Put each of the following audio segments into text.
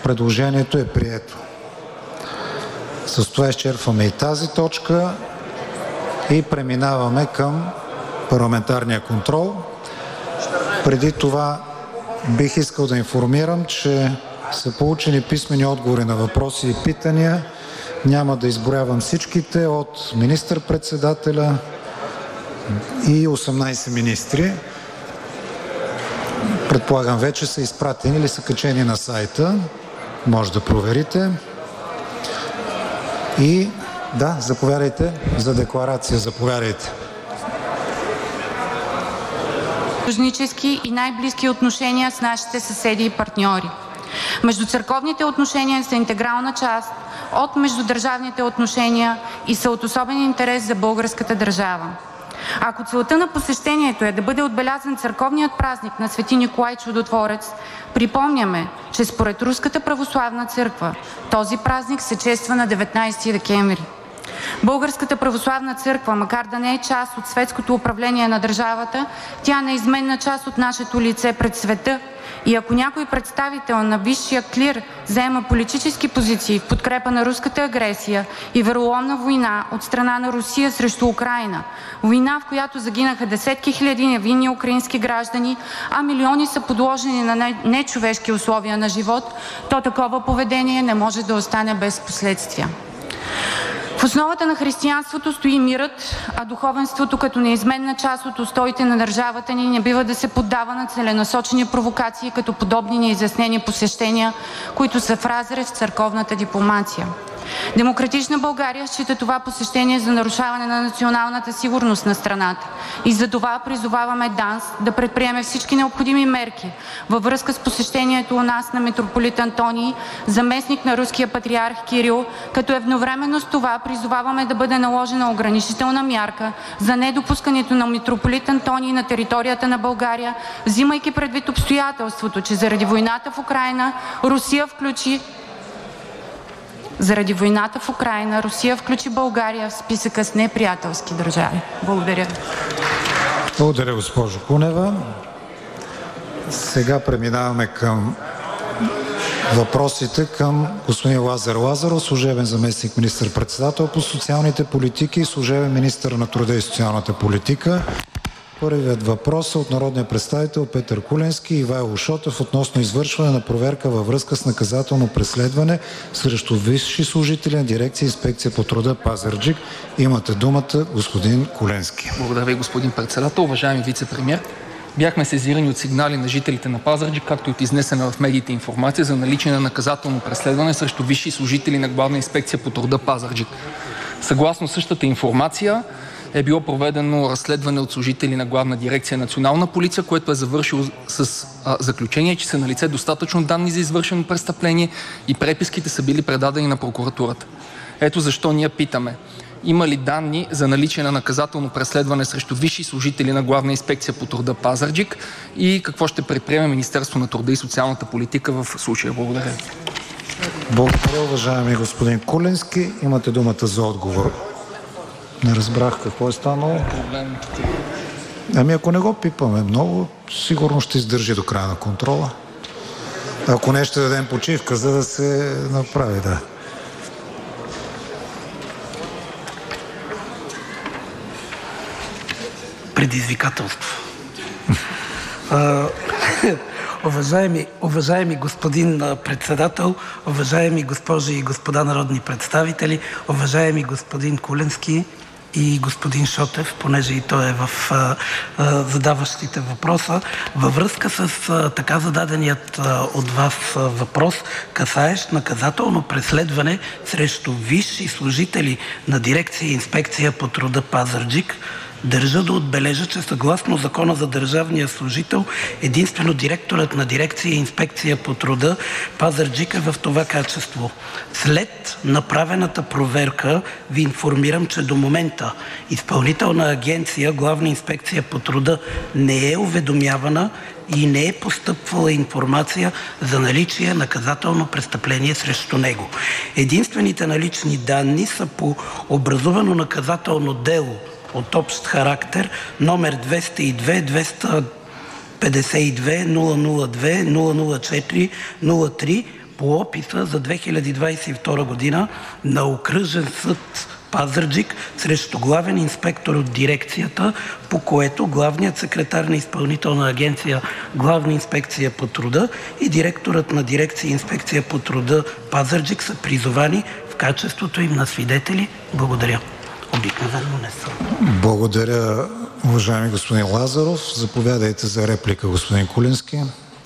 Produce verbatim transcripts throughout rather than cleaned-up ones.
Предложението е прието. С това изчерпваме и тази точка и преминаваме към парламентарния контрол. Преди това бих искал да информирам, че са получени писмени отговори на въпроси и питания. Няма да изброявам всичките, от министър-председателя и осемнайсет министри. Предполагам, вече са изпратени или са качени на сайта. Може да проверите. И да, заповядайте за декларация. Заповядайте. Съюзнически и най-близки отношения с нашите съседи и партньори. Междуцърковните отношения са интегрална част от междудържавните отношения и са от особен интерес за българската държава. Ако целта на посещението е да бъде отбелязан църковният празник на Свети Николай Чудотворец, припомняме, че според Руската православна църква този празник се чества на деветнайсети декември. Българската православна църква, макар да не е част от светското управление на държавата, тя е неизменна част от нашето лице пред света. И ако някой представител на висшия клир заема политически позиции в подкрепа на руската агресия и вероломна война от страна на Русия срещу Украйна, война, в която загинаха десетки хиляди невинни украински граждани, а милиони са подложени на нечовешки условия на живот, то такова поведение не може да остане без последствия. В основата на християнството стои мирът, а духовенството като неизменна част от устоите на държавата ни не бива да се поддава на целенасочени провокации, като подобни неизяснени посещения, които са в разрез с църковната дипломация. Демократична България счита това посещение за нарушаване на националната сигурност на страната и за това призоваваме ДАНС да предприеме всички необходими мерки във връзка с посещението у нас на митрополит Антоний, заместник на руския патриарх Кирил, като едновременно с това призоваваме да бъде наложена ограничителна мярка за недопускането на митрополит Антоний на територията на България, взимайки предвид обстоятелството, че заради войната в Украйна Русия включи Заради войната в Украйна Русия включи България в списъка с неприятелски държави. Благодаря. Благодаря, госпожо Кунева. Сега преминаваме към въпросите към господин Лазар Лазаров, служебен заместник министър-председател по социалните политики и служебен министър на труда и социалната политика. Първият въпрос е от народния представител Петър Куленски и Ивайло Шотев относно извършване на проверка във връзка с наказателно преследване срещу висши служители на дирекция Инспекция по труда Пазарджик. Имате думата, господин Куленски. Благодаря ви, господин председател. Уважаеми вицепремиер, бяхме сезирани от сигнали на жителите на Пазарджик, както и от изнесена в медиите информация за наличие на наказателно преследване срещу висши служители на Главна инспекция по труда Пазарджик. Съгласно същата информация е било проведено разследване от служители на Главна дирекция Национална полиция, което е завършило с а, заключение, че са налице достатъчно данни за извършено престъпление и преписките са били предадени на прокуратурата. Ето защо ние питаме: има ли данни за наличие на наказателно преследване срещу висши служители на Главна инспекция по труда Пазарджик и какво ще предприеме Министерството на труда и социалната политика в случая? Благодаря. Благодаря, уважаеми господин Куленски. Имате думата за отговор. Не разбрах какво е станало. Ами ако не го пипаме много, сигурно ще издържи до края на контрола. Ако не, ще дадем почивка, за да се направи, да. Предизвикателство. Уважаеми, уважаеми господин председател, уважаеми госпожи и господа народни представители, уважаеми господин Куленски и господин Шотев, понеже и той е в а, а, задаващите въпроса, във връзка с а, така зададеният а, от вас а, въпрос, касаещ наказателно преследване срещу висши служители на дирекция Инспекция по труда Пазарджик, държа да отбележа, че съгласно Закона за държавния служител, единствено директорът на дирекция Инспекция по труда Пазарджик е в това качество. След направената проверка ви информирам, че до момента Изпълнителна агенция Главна инспекция по труда не е уведомявана и не е постъпвала информация за наличие на наказателно престъпление срещу него. Единствените налични данни са по образувано наказателно дело от общ характер, номер двеста и две двеста петдесет и две нула нула две нула нула четири нула три по описа за две хиляди двадесет и втора година на Окръжен съд Пазарджик срещу главен инспектор от дирекцията, по което главният секретар на Изпълнителна агенция Главна инспекция по труда и директорът на дирекция Инспекция по труда Пазарджик са призовани в качеството им на свидетели. Благодаря. Обикновено не съм. Благодаря, уважаеми господин Лазаров. Заповядайте за реплика, господин Куленски.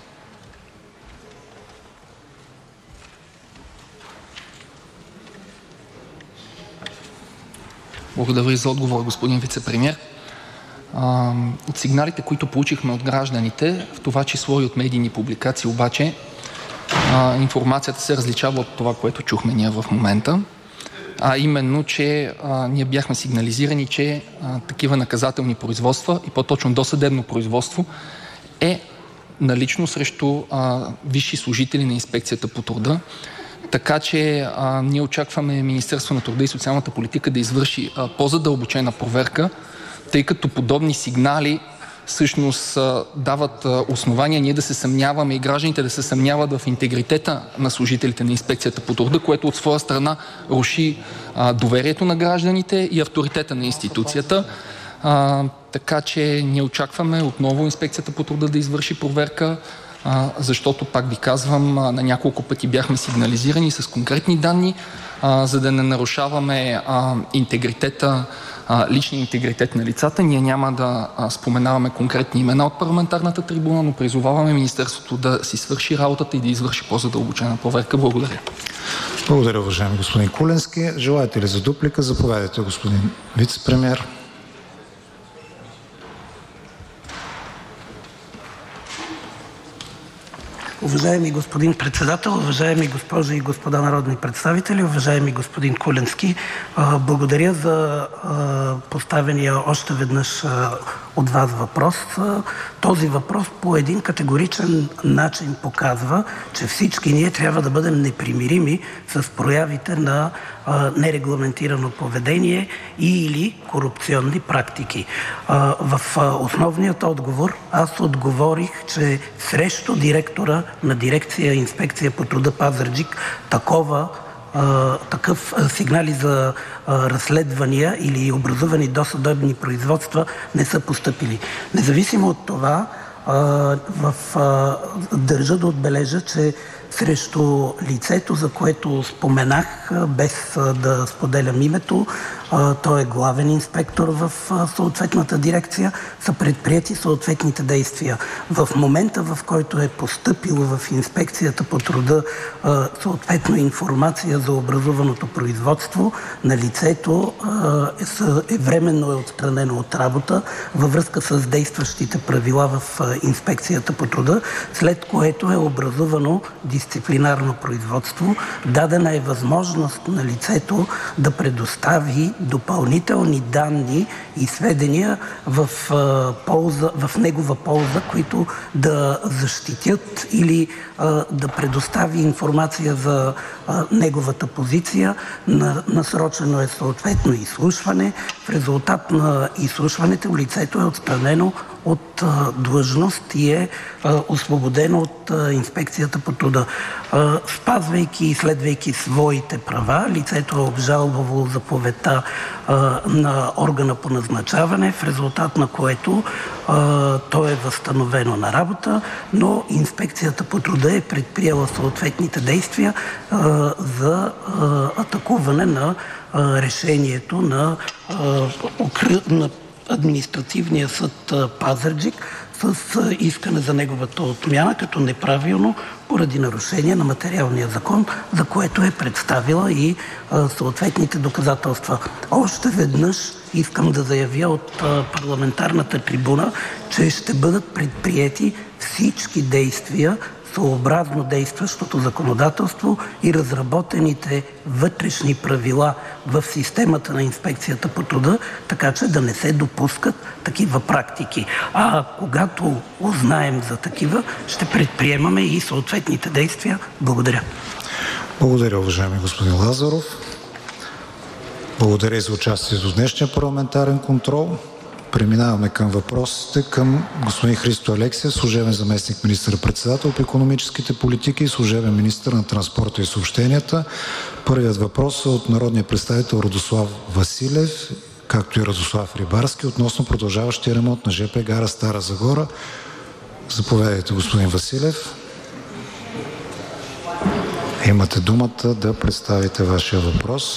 Благодаря за отговор, господин вицепремиер. От сигналите, които получихме от гражданите, в това число и от медийни публикации, обаче информацията се различава от това, което чухме ние в момента, а именно, че а, ние бяхме сигнализирани, че а, такива наказателни производства и по-точно досъдебно производство е налично срещу а, висши служители на Инспекцията по труда. Така че а, ние очакваме Министерството на труда и социалната политика да извърши а, по-задълбочена проверка, тъй като подобни сигнали всъщност а, дават а, основания ние да се съмняваме и гражданите да се съмняват в интегритета на служителите на Инспекцията по труда, което от своя страна руши а, доверието на гражданите и авторитета на институцията. А, така че ние очакваме отново Инспекцията по труда да извърши проверка, а, защото, пак ви казвам, а, на няколко пъти бяхме сигнализирани с конкретни данни, а, за да не нарушаваме а, интегритета, а, личния интегритет на лицата. Ние няма да а, споменаваме конкретни имена от парламентарната трибуна, но призоваваме Министерството да си свърши работата и да извърши по-задълбочена проверка. Благодаря. Благодаря, уважаеми господин Куленски. Желаете ли за дуплика? Заповядайте, господин вицепремиер. Уважаеми господин Председател, уважаеми госпожи и господа народни представители, уважаеми господин Куленски, благодаря за поставения още веднъж от вас въпрос. Този въпрос по един категоричен начин показва, че всички ние трябва да бъдем непримирими с проявите на нерегламентирано поведение или корупционни практики. В основният отговор аз отговорих, че срещу директора на дирекция Инспекция по труда Пазарджик такова такъв сигнали за разследвания или образувани досъдебни производства не са постъпили. Независимо от това, в, държа да отбележа, че срещу лицето, за което споменах, без да споделям името, той е главен инспектор в съответната дирекция, са предприети съответните действия. В момента, в който е постъпило в Инспекцията по труда съответно информация за образуваното производство, на лицето е временно е отстранено от работа във връзка с действащите правила в Инспекцията по труда, след което е образувано дисциплинарно производство. Дадена е възможност на лицето да предостави допълнителни данни и сведения в, а, полза, в негова полза, които да защитят или а, да предостави информация за а, неговата позиция. На, насрочено е съответно изслушване. В резултат на изслушването лицето е отстранено от а, длъжност и е а, освободено от а, Инспекцията по труда. А, спазвайки и следвайки своите права, лицето е обжалвало заповедта а, на органа по назначаване, в резултат на което а, то е възстановено на работа, но Инспекцията по труда е предприела съответните действия а, за а, атакуване на а, решението на, а, на Административния съд Пазарджик с искане за неговата отмяна като неправилно поради нарушение на материалния закон, за което е представила и а, съответните доказателства. Още веднъж искам да заявя от а, парламентарната трибуна, че ще бъдат предприети всички действия съобразно действащото законодателство и разработените вътрешни правила в системата на Инспекцията по труда, така че да не се допускат такива практики. А когато узнаем за такива, ще предприемаме и съответните действия. Благодаря. Благодаря, уважаеми господин Лазаров. Благодаря и за участието в днешния парламентарен контрол. Преминаваме към въпросите към господин Христо Алексиев, служебен заместник министър-председател по икономическите политики и служебен министър на транспорта и съобщенията. Първият въпрос е от народния представител Радослав Василев, както и Радослав Рибарски, относно продължаващия ремонт на жп гара Стара Загора. Заповядайте, господин Василев. Имате думата да представите вашия въпрос.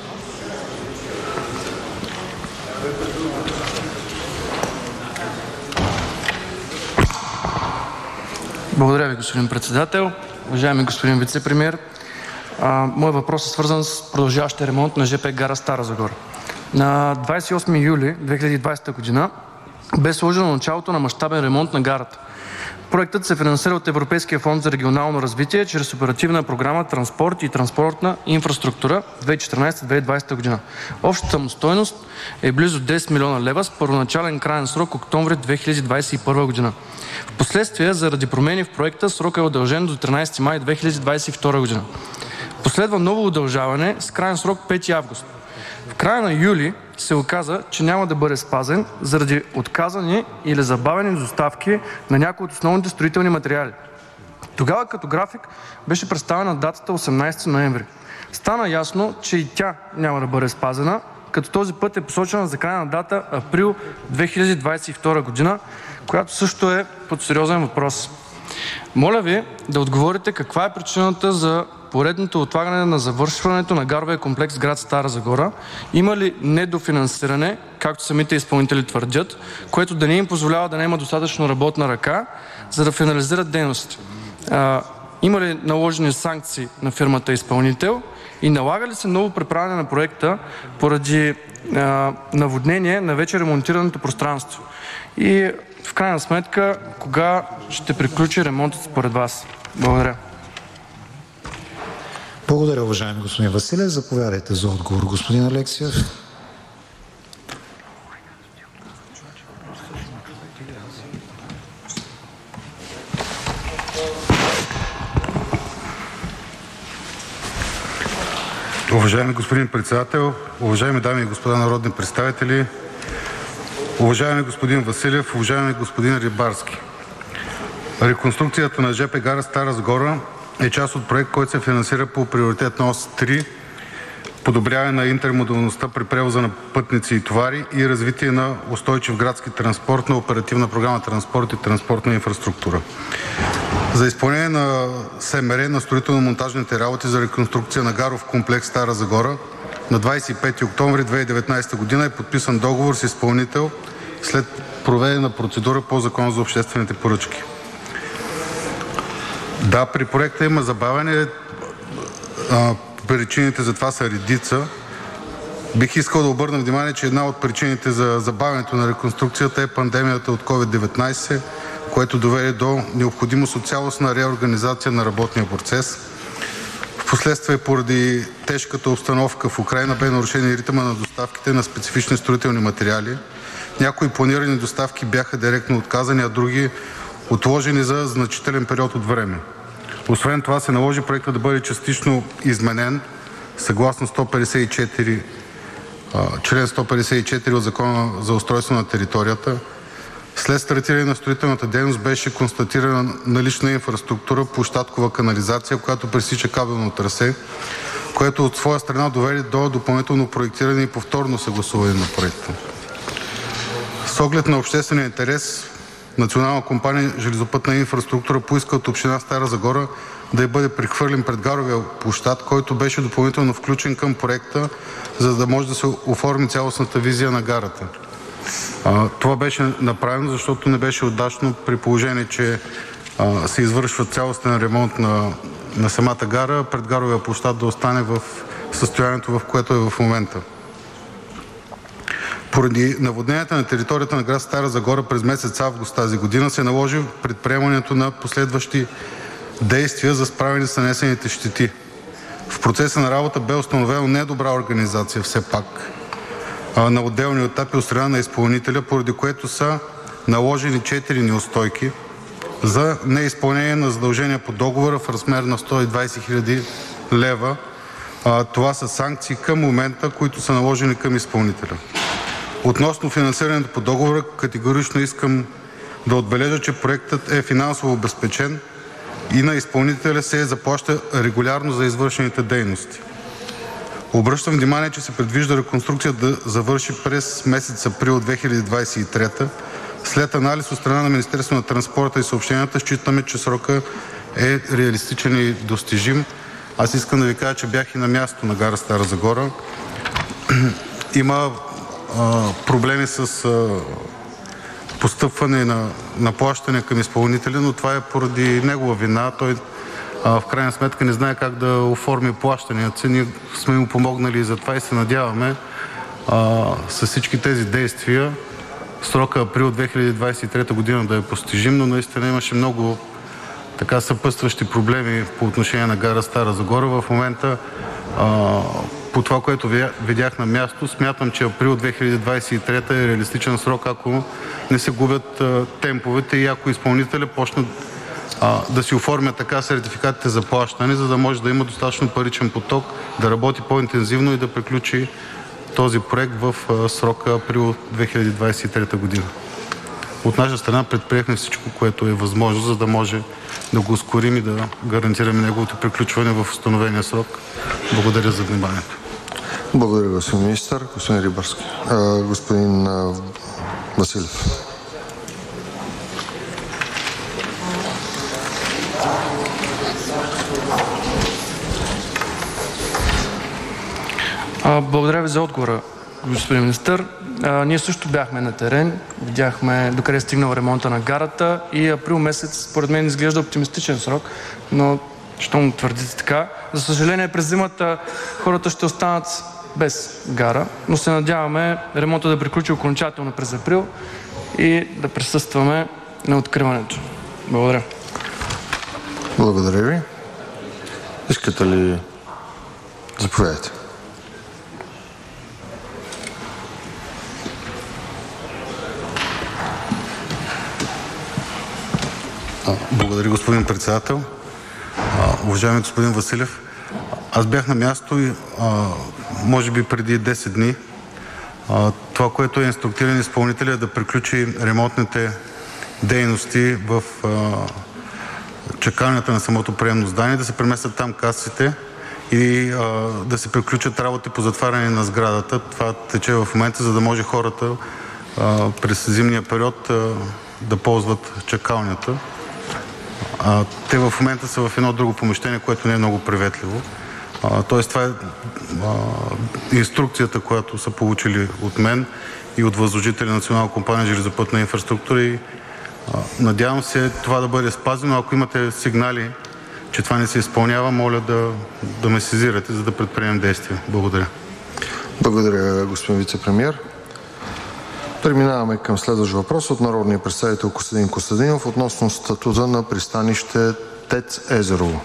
Благодаря Ви, господин Председател. Уважаеми господин Вицепремиер, моят въпрос е свързан с продължаващия ремонт на жп гара Стара Загора. На двадесет и осми юли две хиляди и двадесета година бе сложено началото на мащабен ремонт на гарата. Проектът се финансира от Европейския фонд за регионално развитие чрез Оперативна програма „Транспорт и транспортна инфраструктура“ две хиляди и четиринадесета - две хиляди и двадесета година. Общата му стойност е близо десет милиона лева с първоначален краен срок октомври две хиляди двадесет и първа година. Впоследствие, заради промени в проекта, срокът е удължен до тринадесети май две хиляди двадесет и втора година. Последва ново удължаване с краен срок пети август. В края на юли се оказа, че няма да бъде спазен заради отказани или забавени доставки на някои от основните строителни материали. Тогава като график беше представена датата осемнадесети ноември. Стана ясно, че и тя няма да бъде спазена, като този път е посочена за крайна дата април две хиляди двадесет и втора година, която също е под сериозен въпрос. Моля Ви да отговорите каква е причината за поредното отлагане на завършването на гаровия комплекс град Стара Загора? Има ли недофинансиране, както самите изпълнители твърдят, което да не им позволява да наемат достатъчно работна ръка, за да финализират дейностите? А, има ли наложени санкции на фирмата изпълнител и налага ли се ново преправяне на проекта поради а, наводнение на вече ремонтираното пространство? И в крайна сметка, кога ще приключи ремонтът според Вас? Благодаря. Благодаря, уважаеми господин Василев. Заповядайте за отговор, господин Алексиев. Уважаеми господин Председател, уважаеми дами и господа народни представители, уважаеми господин Василев, уважаеми господин Рибарски! Реконструкцията на жп гара Стара Загора е част от проект, който се финансира по приоритетна ос три „Подобряване на интермодалността при превоза на пътници и товари и развитие на устойчив градски транспорт“ на Оперативна програма „Транспорт и транспортна инфраструктура“. За изпълнение на СМР на строително-монтажните работи за реконструкция на гаров комплекс Стара Загора на двадесет и пети октомври две хиляди и деветнадесета година е подписан договор с изпълнител след проведена процедура по Закона за обществените поръчки. Да, при проекта има забавяне. Причините за това са редица. Бих искал да обърна внимание, че една от причините за забавянето на реконструкцията е пандемията от ковид деветнадесет, което доведе до необходимост от цялостна реорганизация на работния процес. Впоследствие, поради тежката обстановка в Украйна, бе нарушен и ритъма на доставките на специфични строителни материали. Някои планирани доставки бяха директно отказани, а други отложени за значителен период от време. Освен това се наложи проектът да бъде частично изменен съгласно сто петдесет и четири, член сто петдесет и четири от Закона за устройство на територията. След стартиране на строителната дейност беше констатирана налична инфраструктура, площадкова канализация, която пресича кабелно трасе, което от своя страна доведе до допълнително проектиране и повторно съгласуване на проекта. С оглед на обществения интерес, Национална компания „Железопътна инфраструктура“ поиска от община Стара Загора да й бъде прехвърлен предгаровия площад, който беше допълнително включен към проекта, за да може да се оформи цялостната визия на гарата. А, това беше направено, защото не беше удачно, при положение че а, се извършва цялостен ремонт на, на самата гара, предгаровия площад да остане в състоянието, в което е в момента. Поради наводненията на територията на град Стара Загора през месец август тази година се наложи предприемането на последващи действия за справяне с нанесените щети. В процеса на работа бе установена недобра организация все пак на отделни етапи от страна на изпълнителя, поради което са наложени четири неустойки за неизпълнение на задължения по договора в размер на сто и двадесет хиляди лева. Това са санкции към момента, които са наложени към изпълнителя. Относно финансирането по договора, категорично искам да отбележа, че проектът е финансово обезпечен и на изпълнителя се заплаща регулярно за извършените дейности. Обръщам внимание, че се предвижда реконструкцията да завърши през месец април две хиляди двадесет и трета. След анализ от страна на Министерството на транспорта и съобщенията считаме, че срокът е реалистичен и достижим. Аз искам да ви кажа, че бях и на място на гара Стара Загора. Има а, проблеми с а, постъпване на, на плащане към изпълнителя, но това е поради негова вина. Той а, в крайна сметка не знае как да оформи плащанията. Ние сме му помогнали и за това и се надяваме а, с всички тези действия срока април две хиляди двадесет и трета година да е постижим, но наистина имаше много така съпътстващи проблеми по отношение на гара Стара Загора. В момента а, по това, което видях на място, смятам, че април две хиляди двадесет и трета е реалистичен срок, ако не се губят а, темповете и ако изпълнителя почнат а, да си оформят така сертификатите за плащане, за да може да има достатъчно паричен поток, да работи по-интензивно и да приключи този проект в а, срока април две хиляди двадесет и трета година. От наша страна предприехме всичко, което е възможно, за да може да го ускорим и да гарантираме неговото приключване в установения срок. Благодаря за вниманието. Благодаря, господин министър. Господин Рибарски. А, господин а, Василев. А, благодаря ви за отговора, господин министър. А, ние също бяхме на терен, видяхме докъде е стигнал ремонта на гарата и април месец, според мен, изглежда оптимистичен срок, но щом твърдите така. За съжаление, през зимата хората ще останат без гара, но се надяваме ремонта да приключи окончателно през април и да присъстваме на откриването. Благодаря. Благодаря ви. Искате ли? Заповядайте. Благодаря, господин председател. Уважаеми господин Василев, аз бях на място и а, може би преди десет дни. А, това, което е инструктиран изпълнителя, е да приключи ремонтните дейности в а, чакалнята на самото приемно здание, да се преместят там касите и а, да се приключат работи по затваряне на сградата. Това тече в момента, за да може хората а, през зимния период а, да ползват чакалнята. А, те в момента са в едно друго помещение, което не е много приветливо. А, тоест това е а, инструкцията, която са получили от мен и от възложителя на Национална компания железопътна инфраструктура и а, надявам се това да бъде спазено. Ако имате сигнали, че това не се изпълнява, моля да, да ме сезирате, за да предприемем действия. Благодаря. Благодаря, господин вицепремиер. Преминаваме към следващ въпрос от народния представител Костадин Костадинов относно статута на пристанище ТЕЦ Езерово.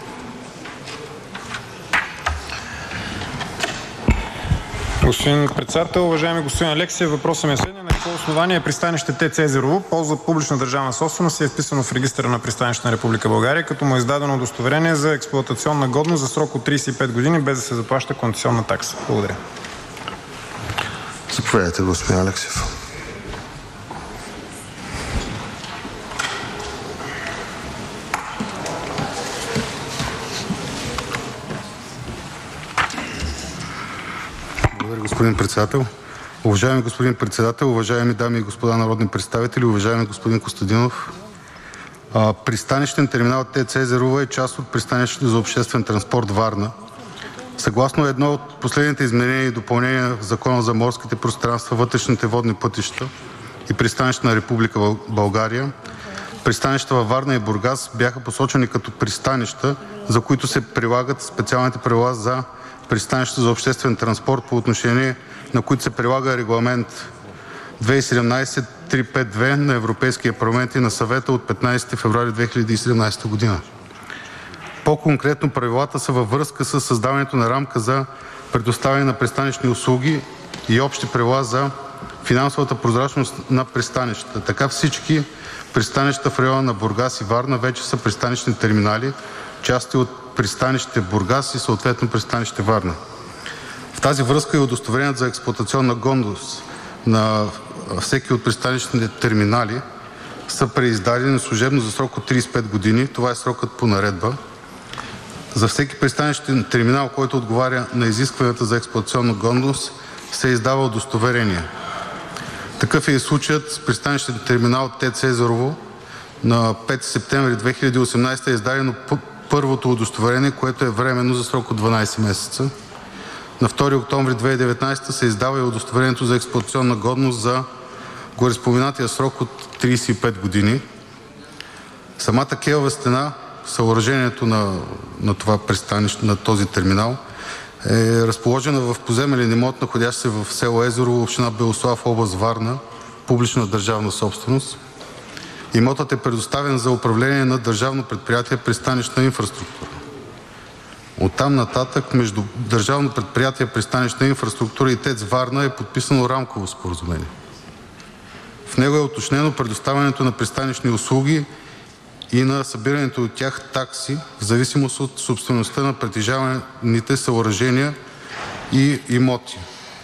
Господин председател, уважаеми господин Алексиев, въпросът ми е следния: на какво основание пристанище ТЕЦ Езерово ползва публична държавна собственост и е вписано в регистъра на пристанищата на Република България, като му е издадено удостоверение за експлоатационна годност за срок от тридесет и пет години, без да се заплаща концесионна такса? Благодаря. Заповядайте, господин Алексиев. Господин председател. Уважаеми господин председател, уважаеми дами и господа народни представители, уважаеми господин Костадинов! Пристанищен терминал ТЕЦ Езерово е част от пристанището за обществен транспорт Варна. Съгласно едно от последните изменения и допълнения в Закона за морските пространства, вътрешните водни пътища и пристанища на Република България, пристанищата във Варна и Бургас бяха посочени като пристанища, за които се прилагат специалните правила за пристанища за обществен транспорт, по отношение на които се прилага Регламент две хиляди и седемнадесет триста петдесет и две на Европейския парламент и на Съвета от петнадесети февруари две хиляди и седемнадесета година. По-конкретно правилата са във връзка с създаването на рамка за предоставяне на пристанищни услуги и общи правила за финансовата прозрачност на пристанищата. Така всички пристанища в района на Бургас и Варна вече са пристанищни терминали, части от пристанище Бургас и съответно пристанище Варна. В тази връзка и удостоверението за експлоатационна годност на всеки от пристанищните терминали са преиздадени служебно за срок от тридесет и пет години. Това е срокът по наредба. За всеки пристанищен терминал, който отговаря на изискванията за експлоатационна годност, се издава удостоверение. Такъв е и случаят с пристанищен терминал ТЕЦ Езерово. На пети септември две хиляди и осемнадесета е издадено първото удостоверение, което е временно за срок от дванадесет месеца. На втори октомври две хиляди и деветнадесета се издава и удостоверението за експлоатационна годност за гореспоменатия срок от тридесет и пет години. Самата кейова стена, съоръжението на, на това пристанище, на този терминал, е разположена в поземелен имот, находящ се в село Езерово, община Белослав, област Варна, публична държавна собственост. Имотът е предоставен за управление на Държавно предприятие „Пристанищна инфраструктура“. Оттам нататък между Държавно предприятие „Пристанищна инфраструктура“ и ТЕЦ Варна е подписано рамково споразумение. В него е уточнено предоставянето на пристанищни услуги и на събирането от тях такси в зависимост от собствеността на притежаваните съоръжения и имоти.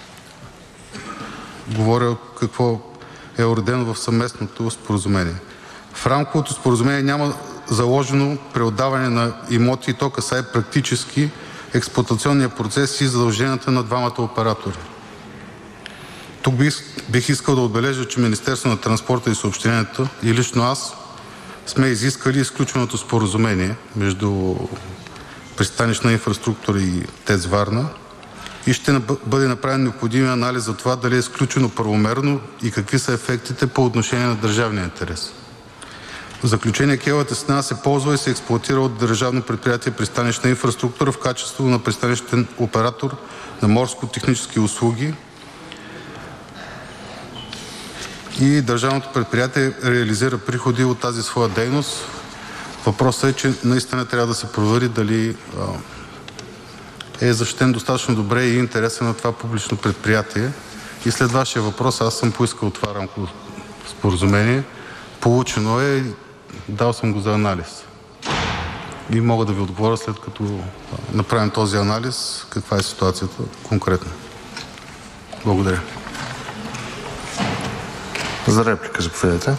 Говоря какво е уредено в съвместното споразумение. В рамковото споразумение няма заложено преотдаване на имоти и то касае практически експлоатационния процес и задълженията на двамата оператори. Тук бих, бих искал да отбележа, че Министерството на транспорта и съобщенията и лично аз сме изискали изключеното споразумение между Пристанищна инфраструктура и ТЕЦ Варна и ще бъде направен необходимия анализ за това дали е изключено правомерно и какви са ефектите по отношение на държавния интерес. В заключение, кейовата стена се ползва и се експлоатира от Държавно предприятие „Пристанищна инфраструктура“ в качеството на пристанищен оператор на морско-технически услуги и Държавното предприятие реализира приходи от тази своя дейност. Въпросът е, че наистина трябва да се провери дали е защитен достатъчно добре и интереса на това публично предприятие. И след Вашия въпрос аз съм поискал това рамково споразумение. Получено е, дал съм го за анализ. И мога да Ви отговоря, след като направим този анализ, каква е ситуацията конкретно. Благодаря. За реплика заповядайте.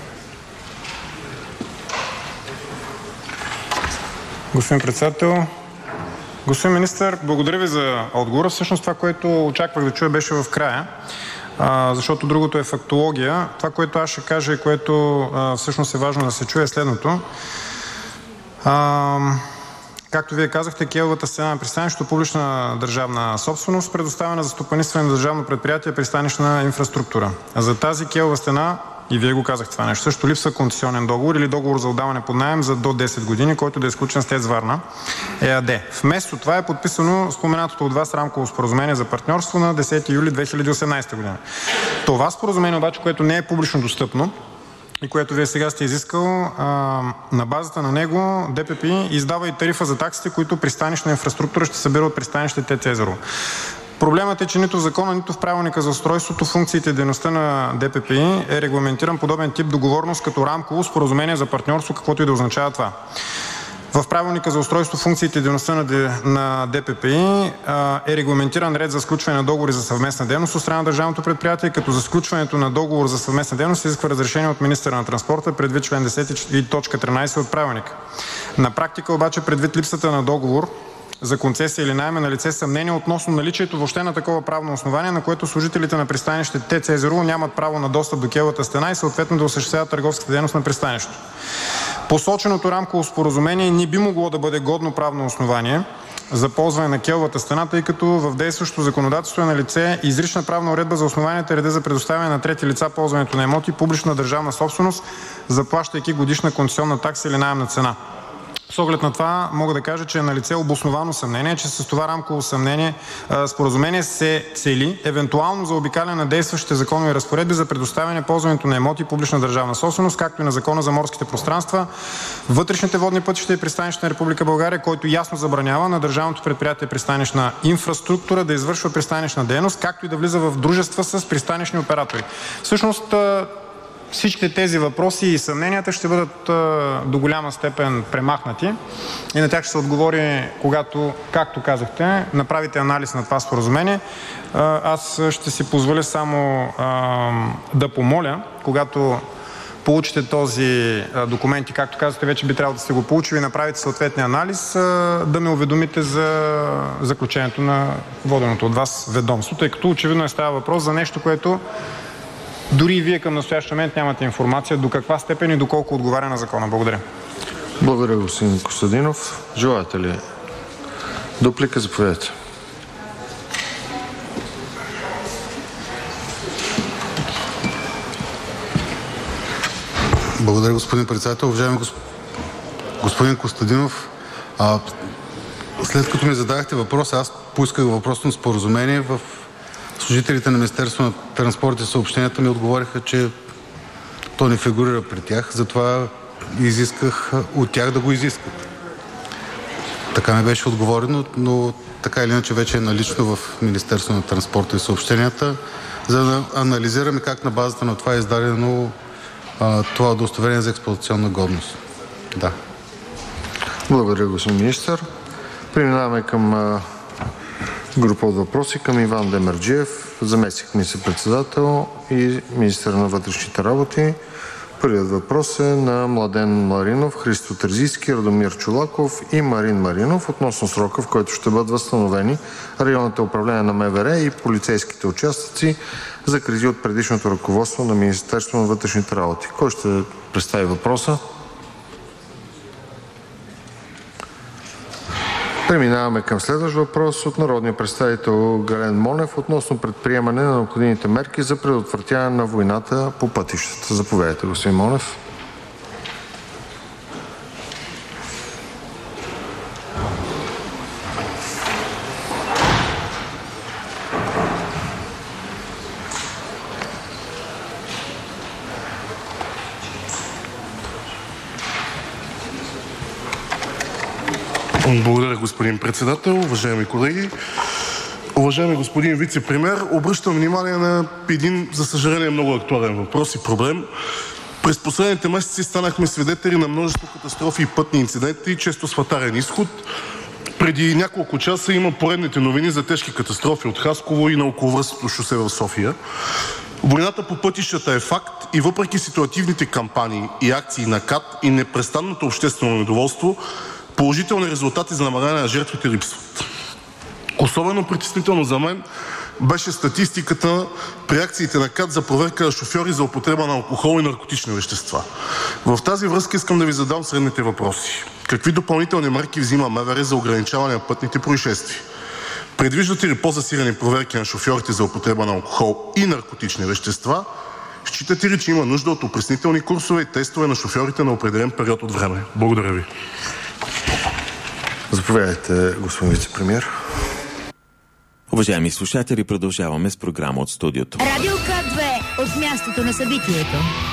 Господин Председател, господин Министър, благодаря Ви за отговора. Всъщност това, което очаквах да чуя, беше в края, а, защото другото е фактология. Това, което аз ще кажа и което а, всъщност е важно да се чуе, е следното. А, както Вие казахте, кейовата стена на пристанището, публична държавна собственост, предоставена за стопанисване на Държавно предприятие „Пристанищна инфраструктура“. За тази кейова стена, и Вие го казахте това нещо, също липсва концесионен договор или договор за отдаване под наем за до десет години, който да е сключен с ТЕЦ Варна ЕАД. Вместо това е подписано споменатото от Вас рамково споразумение за партньорство на десети юли две хиляди и осемнадесета година. Това споразумение обаче, което не е публично достъпно и което Вие сега сте изискал, а, на базата на него ДППИ издава и тарифа за таксите, които Пристанищна инфраструктура ще събира от пристанище ТЕЦ Езерово. Проблемът е, че нито в закона, нито в правилника за устройството, функциите и дейността на ДППИ е регламентиран подобен тип договорност като рамково споразумение за партньорство, каквото и да означава това. В правилника за устройство, функциите и дейността на ДППИ е регламентиран ред за сключване на договори за съвместна дейност от страна на Държавното предприятие, като за сключването на договор за съвместна дейност се изисква разрешение от министъра на транспорта, предвид член десети и точка тринадесета от правилника. На практика обаче, предвид липсата на договор за концесия или наем, е налице съмнение относно наличието въобще на такова правно основание, на което служителите на пристанище ТЕЦ Езерово нямат право на достъп до кейовата стена и съответно да осъществяват търговската дейност на пристанището. Посоченото рамково споразумение не би могло да бъде годно правно основание за ползване на кейовата стена, тъй като в действащото законодателство е налице изрична правна уредба за основанията и реда за предоставяне на трети лица ползването на имоти публична държавна собственост, заплащайки годишна концесионна такса или наемна цена. С оглед на това мога да кажа, че е налице обосновано съмнение, че с това рамково съмнение, споразумение се цели евентуално заобикаляне на действащите законови разпоредби за предоставяне ползването на имоти публична държавна собственост, както и на Закона за морските пространства, вътрешните водни пътища и пристанища на Република България, който ясно забранява на Държавното предприятие „Пристанищна инфраструктура“ да извършва пристанищна дейност, както и да влиза в дружества с пристанищни оператори. Всъщност всичките тези въпроси и съмненията ще бъдат до голяма степен премахнати и на тях ще се отговори, когато, както казахте, направите анализ на това споразумение. Аз ще си позволя само да помоля, когато получите този документ и, както казахте, вече би трябвало да сте го получили и направите съответния анализ, да ме уведомите за заключението на воденото от вас ведомство, тъй като очевидно е става въпрос за нещо, което дори и вие към настоящия момент нямате информация до каква степен и доколко отговаря на закона. Благодаря. Благодаря, господин Костадинов. Желаете ли дуплика? Заповядайте. Благодаря, господин председател. Уважаеми госп... господин Костадинов, а, след като ми зададахте въпроса, аз поисках въпросно споразумение. В служителите на Министерството на транспорта и съобщенията ми отговориха, че то не фигурира при тях, затова изисках от тях да го изискат. Така ми беше отговорено, но така или иначе вече е налично в Министерството на транспорта и съобщенията, за да анализираме как на базата на това е издадено а, това удостоверение за експлоатационна годност. Да. Благодаря, господин министър. Преминаваме към а, група от въпроси към Иван Демерджиев, заместник министър-председател и министър на вътрешните работи. Първият въпрос е на Младен Маринов, Христо Терзийски, Радомир Чолаков и Марин Маринов относно срока, в който ще бъдат възстановени районните управления на МВР и полицейските участъци, закрити от предишното ръководство на Министерството на вътрешните работи. Кой ще представи въпроса? Преминаваме към следващ въпрос от народния представител Гален Монев относно предприемане на необходимите мерки за предотвратяване на войната по пътищата. Заповядайте, господин Монев. Благодаря, господин председател. Уважаеми колеги, уважаеми господин вицепремиер, обръщам внимание на един, за съжаление, много актуален въпрос и проблем. През последните месеци станахме свидетели на множество катастрофи и пътни инциденти, често с фатален изход. Преди няколко часа има поредните новини за тежки катастрофи от Хасково и на околовръстното шосе в София. Войната по пътищата е факт и въпреки ситуативните кампании и акции на КАТ и непрестанното обществено недоволство, положителни резултати за намаляване на жертвите липсват. Особено притеснително за мен беше статистиката при акциите на КАТ за проверка на шофьори за употреба на алкохол и наркотични вещества. В тази връзка искам да ви задам следните въпроси. Какви допълнителни мерки взима МВР за ограничаване на пътните происшествия? Предвиждате ли по-засилени проверки на шофьорите за употреба на алкохол и наркотични вещества? Считате ли, че има нужда от опреснителни курсове и тестове на шофьорите на определен период от време? Благодаря ви. Заповядайте, господин вицепремиер. Уважаеми слушатели, продължаваме с програма от студиото. Радио К две от мястото на събитието.